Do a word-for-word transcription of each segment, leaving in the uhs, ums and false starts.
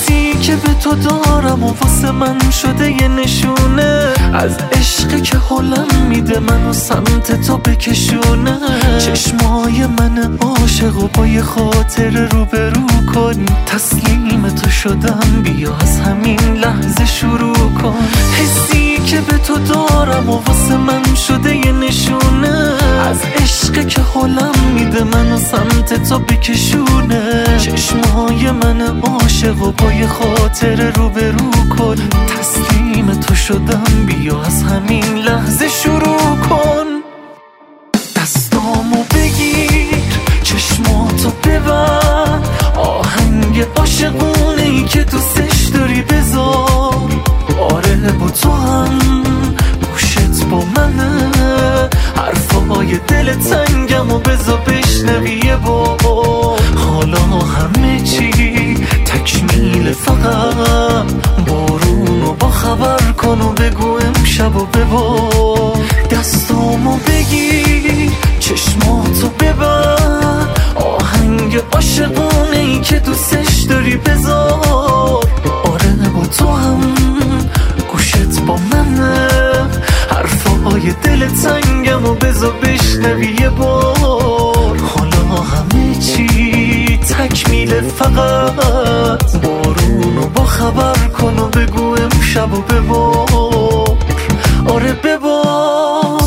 حسی که به تو دارم و واسه من شده یه نشونه از عشق که حالم میده منو سمت تو بکشونه. چشمای من عاشق و با یه خاطر روبرو کن، تسلیم تو شدم بیا از همین لحظه شروع کن. حسی که به تو دارم و واسه من شده یه نشونه از عشق که حالم میده منو سمت تو بکشونه. چشمای من عاشق و با یه خاطر روبرو کن، تسلیم تو شدم بیا از همین لحظه شروع کن. دستامو بگیر چشماتو ببر، آهنگ عاشقونه ای که دوستش داری بذار. آره با تو هم گوشت با منه، حرفای دل تنگم و بذار بشنوی یه بار. حالا همه چی تکمیل، فقط بارونو با خبر کن و بگو امشب و ببار. دستامو بگیر چشماتو ببر، آهنگ عاشقونه ای که دوستش داری بذار. آره با تو هم گوشت با منه، حرفای دل تنگم و بذار بشنوی یه بار. حالا همه چی تکمیل، فقط بارونو با خبر کن و بگو امشب و ببار. آره ببار.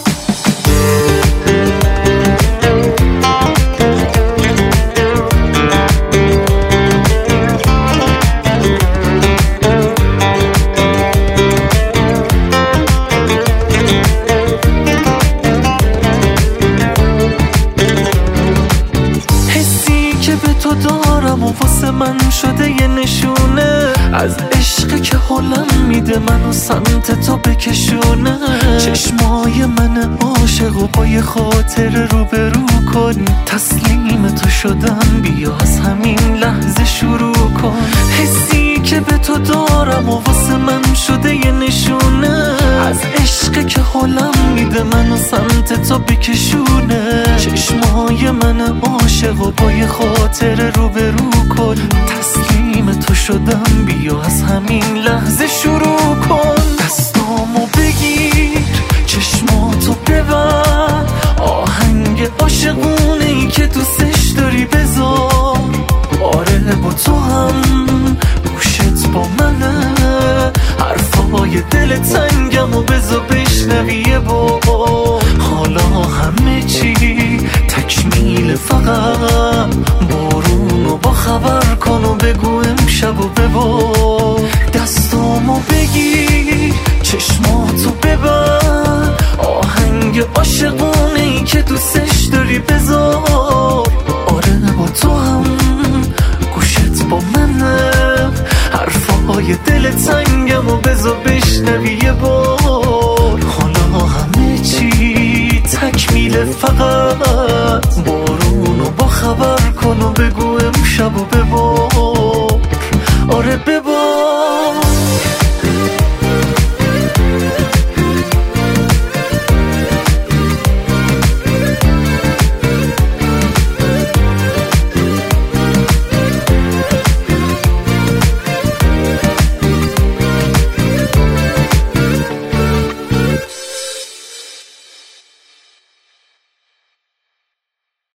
تو دارم و واسه من شده یه نشونه از عشق که حالم میده منو سمت تو بکشونه. چشمای من عاشق و با یه خاطر روبرو کن، تسلیم تو شدم بیا از همین لحظه شروع کن. حسی که به تو دارم و واسه من شده یه نشونه از عشق که حالم میده منو سمت تو بکشونه. چشمای من عاشق و با یه خاطر روبرو کن، تسلیم تو شدم بیا از همین لحظه شروع کن. دستامو بگیر چشماتو ببر، آهنگ عاشقونه ای که دوستش داری بذار. آره با تو هم گوشت با منه، حرفای دل تنگم و بذار بشنوی یه بار. حالا همه چی تکمیل، فقط بارونو با خبر کن و بگو امشب و ببار. دستامو بگیر چشماتو ببر، آهنگ عاشقونه ای که دوستش داری بذار. آره با تو هم گوشت با منه، حرفای دل تنگم و بذار بشنوی یه بار. حالا همه چی تکمیل، فقط بارونو با خبر کن و بگو امشب و ببار. آره ببار.